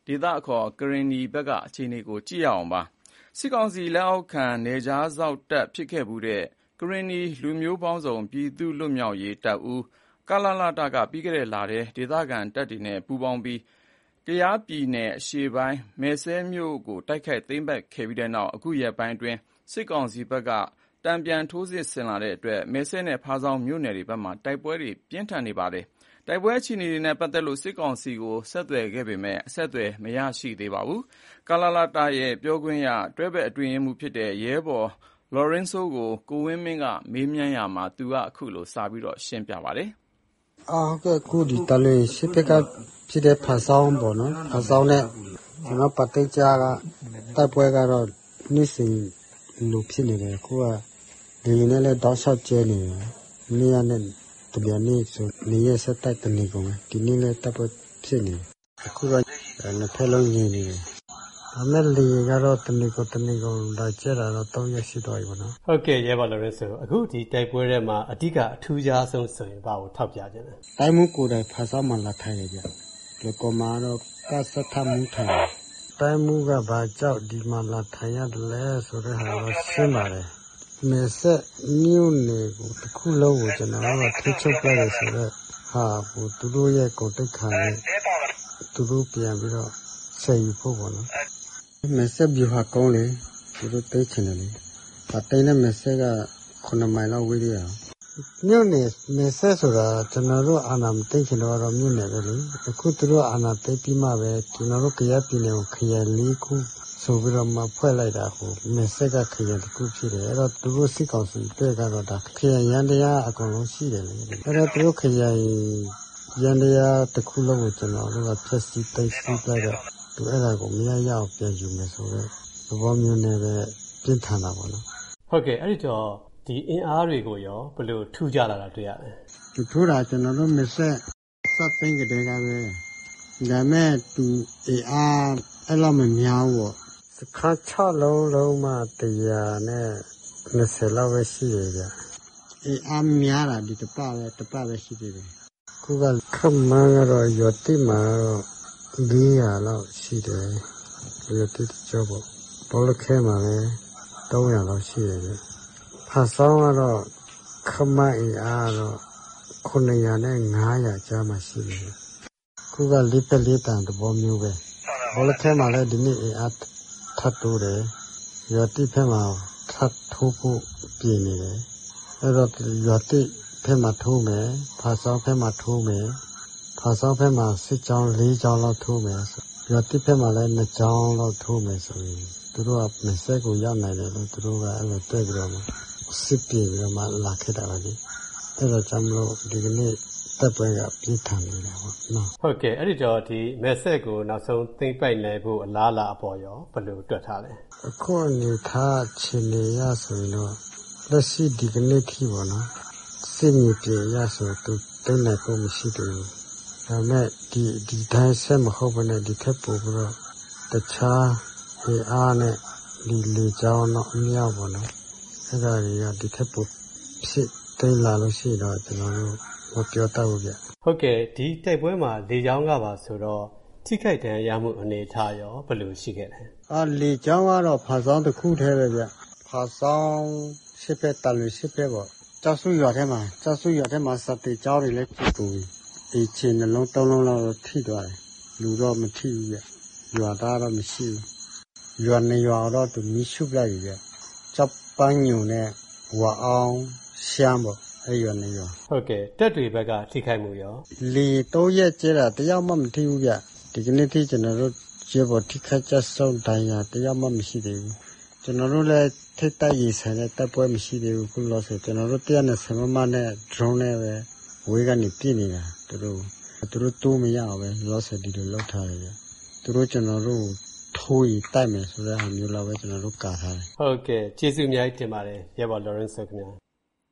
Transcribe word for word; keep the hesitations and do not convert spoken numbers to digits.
ဒေသအခေါ်ကရင်နီဘက်ကအခြေအနေကိုကြည့်ရအောင်ပါစစ်ကောင်စီလက်အောက်ခံနေကြားစောက်တပ်ဖြစ်ခဲ့မှုတဲ့ကရင်နီလူမျိုးပေါင်းစုံပြည်သူ့လွတ်မြောက်ရေးတပ်ဦးကလလတကပြီးခဲ့တဲ့လထဲဒေသခံတပ်တွေနဲ့ပူးပေါင်းပြီးကယားပြည်နယ်အရှေ့ပိုင်းမဲဆဲမြို့ကိုတိုက်ခိုက်သိမ်းပိုက်ခဲ့ပြီးတဲ့နောက်အခုရက်ပိုင်းအတွင်းစစ်ကောင်စီဘက်ကတံပြန်ထိုးစစ်ဆင်လာတဲ့အတွက်မဲဆဲနဲ့ဖားဆောင်းမြို့နယ်တွေဘက်မှာတိုက်ပွဲတွေပြင်းထန်နေပါတယ်တိုက်ပွဲအခြေအနေတွေနဲ့ပတ်သက်လို့စစ်ကောင်စီကိုဆက်သွယ်ခဲ့ပေမဲ့အဆက်အသွယ်မရရှိသေးပါဘူးကလလတရဲ့ပြောခွင့်ရတွဲဘက်အတွင်းရေးမှူးဖြစ်တဲ့ရဲဘော်လော်ရင်းဆိုးကိုကိုဝင်းမင်းကမေးမြန်းရာမှာသူကအခုလိုစပြီးတော့ရှင်းပြပါတယ်အော်ဟုတ်ကဲ့ခုဒီတလေးရှစ်ပက်ကဖြစ်တဲ့ဖာဆောင်းပေါ့နော်ဖာဆောင်းနဲ့ကျွန်တော်ပတ်သက်ကြကတိုက်ပွဲကတော့နေ့စဉ်လူဖြစ်နေတယ်ခုကဒီနေ့လည်းတောက်လျှောက်ကျဲနေတယ်နေ့ရက်နဲ့တပြန်နေ့ဆိုနေ့ရက်ဆက်တိုက်တနေကုန်ပဲဒီနေ့လည်းတိုက်ပွဲဖြစ်နေအခုကနှစ်ဖက်လုံးနေနေတယ်အမေလီကတော့တနေကုန်တနေကုန်လာကျဲတာတော့သုံးရက်ရှိတော့ပြီပေါ့နော်ဟုတ်ကဲ့ရဲဘော်လော်ရင်းဆိုအခုဒီတိုက်ပွဲထဲမှာအဓိကအထူးခြားဆုံးဆိုရင်ဘာကိုထောက်ပြခြင်းလဲတိုင်းမှုကိုယ်တိုင်ဖာဆောင်းမှလာထိုင်ရကြလေကောမာတော့ကစထမှုထိုင်တိုင်းမှုကဘာကြောက်ဒီမှာလာထိုင်ရတယ်လဲဆိုတဲ့ဟာတော့ရှင်းပါတယ်မေဆက်မြို့နယ်ကိုတစ်ခုလုံးကိုကျွန်တော်တို့ထိချုပ်ပြရဆိုတော့ဟာဟိုသူတို့ရဲ့ကိုတိတ်ခါနဲ့သူတို့ပြန်ပြီးတော့ဆယ်ယူဖို့ပေါ့နော်မေဆက်ပြဟာကောင်းလေသူတို့တိတ်ချင်တယ်လေအတိုင်းနဲ့မေဆက်ကခုနှစ်မိုင်လောက်ဝေးရအောင်မြို့နယ်မေဆက်ဆိုတာကျွန်တော်တို့အာနာမသိချင်တော့တော့မြို့နယ်ပဲလေအခုသူတို့အာနာသိပြီးမှပဲကျွန်တော်တို့ကြရပြည်နယ်ကိုခရလေးခုဆိုပြီးတော့မှဖွဲ့လိုက်တာဟိုမေဆက်ကခရတစ်ခုဖြစ်တယ်အဲ့တော့သူတို့စစ်ကောင်စီတဲ့ကတော့ဒါခရရန်တရားအကုန်လုံးရှိတယ်လေအဲ့တော့သူတို့ခရရန်တရားတစ်ခုလုံးကိုကျွန်တော်တို့ကဖြည့်ဆည်းသိမ်းဆည်းလိုက်တော့သူအဲ့ဒါကိုမရရအောင်ပြန်ယူမယ်ဆိုတော့သဘောမျိုးနဲ့ပဲပြင်းထန်တာပေါ့နော်ဟုတ်ကဲ့အဲ့ဒီတော့ဒီအင်အားတွေကိုရောဘယ်လိုထူးကြလာတာတွေ့ရလဲသူထူးတာကျွန်တော်တို့မဆက်စပ်သိမ်းကြတဲ့ကပဲဒါမဲ့သူအင်အားအဲ့လိုမများဘူးစခါချလုံးလုံးမှတရားနဲ့နှစ်ဆယ်လောက်ပဲရှိရကြအင်အားများတာဒီတပတ်ပဲတပတ်ပဲရှိသေးတယ်ခုကခမန်းကတော့ရွတိမှာတော့လေးရာလောက်ရှိတယ်ရွတိကျော်ပေါ့ဘောလခဲမှာလည်းသုံးရာလောက်ရှိတယ်ဖာဆောင်းကတော့ခမန်းအင်အားတော့ခုနှစ်ရာနဲ့ငါးရာကြားမှရှိတယ်ခုကလေးပလေးတန်သဘောမျိုးပဲဘောလခဲမှာလည်းဒီနေ့အင်အားထပ်တိုးတယ်ရွတိဖက်မှာထပ်ထိုးဖို့ပြင်နေတယ်အဲ့တော့ရွတိဖက်မှာထိုးမယ်ဖာဆောင်းဖက်မှာထိုးမယ်ဖာဆောင်းဖက်မှာစစ်ကြောင်းလေးကြောင်းလောက်ထိုးမယ်ရွတိဖက်မှာလည်းနှစ်ကြောင်းလောက်ထိုးမယ်ဆိုရင်သူတို့ကမဆက်ကိုရောက်နိုင်တယ်လို့သူတို့ကအဲ့လိုတွေ့ကြတော့စစ်ပြေပြီးတော့မှလာခဲ့တာပါလေအဲ့တော့ကျွန်တော်ဒီကနေ့တပ်ပွဲကပြင်းထန်နေတာပေါ့နော်ဟုတ်ကဲ့အဲ့ဒီတော့ဒီမဲဆက်ကိုနောက်ဆုံးသိမ့်ပိုက်နိုင်ဖို့အလားအလာအပေါ်ရောဘယ်လိုတွက်ထားလဲအခုအနေထားချင်နေရဆိုရင်တော့လက်ရှိဒီကနေ့ထိပေါ့နော်စစ်မြေပြေရဆိုသူတိတ်နိုင်ဖို့မရှိသေးဘူးဒါမဲ့ဒီဒီတိုင်းဆက်မဟုတ်ဘဲနဲ့ဒီထက်ပိုပြီးတော့တခြားဒီအားနဲ့ဒီလေကြောင်းတော့အမြောက်ပေါ့နော်အဲ့ဒါတွေကဒီထက်ပိုဖြစ်တိတ်လာလို့ရှိတော့ကျွန်တော်တို့မပြောတတ်ဘူးဗျဟုတ်ကဲ့ဒီတိုက်ပွဲမှာလေကြောင်းကပါဆိုတော့ထိခိုက်ဒဏ်ရာရမှုအနေထားရောဘယ်လိုရှိခဲ့လဲအာလေကြောင်းကတော့ဖာဆောင်းတစ်ခုတည်းပဲဗျဖာဆောင်းရှစ်ဖက်တလူရှစ်ဖက်ပေါ့ကျောက်စုရွာထဲမှာကျောက်စုရွာထဲမှာစတဲ့ကြောင်းတွေလည်းပြပူပြီးဒီချင်းနှလုံးသုံးလုံးလောက်ထိသွားတယ်လူတော့မထိဘူးဗျရွာသားတော့မရှိဘူးရွာနေရွာတော့သူမိရှုပလိုက်ပြီဗျကျောက်ပန်းညုံနဲ့ဝါအောင်ရှမ်းပေါ့အဲ့ရွာနေရွာဟုတ်ကဲ့တက်တွေဘက်ကထိခိုက်မှုရောလေသုံးရက်ကျဲတာတယောက်မှမထိဘူးဗျဒီကနေ့ထိကျွန်တော်တို့ကျေပေါ်ထိခိုက်ကြဆုံးဒဏ်ရာတယောက်မှမရှိသေးဘူးကျွန်တော်တို့လည်းထိတ်တိုက်ရေးဆိုင်တဲ့တပ်ပွဲမရှိသေးဘူးခုလို့ဆိုကျွန်တော်တို့တရားနဲ့ဆမမနဲ့ drone နဲ့ပဲဝေးကနေပြစ်နေတာသူတို့သူတို့တိုးမရအောင်ပဲလောဆယ်ဒီလိုလောက်ထားတယ်ဗျသူတို့ကျွန်တော်တို့ထိုးရီတိုက်မယ်ဆိုတဲ့ဟာမျိုးလောက်ပဲကျွန်တော်တို့ကာထားတယ်ဟုတ်ကဲ့ကျေးဇူးအများကြီးတင်ပါတယ်ရဲဘော် Lawrence ခင်ဗျာ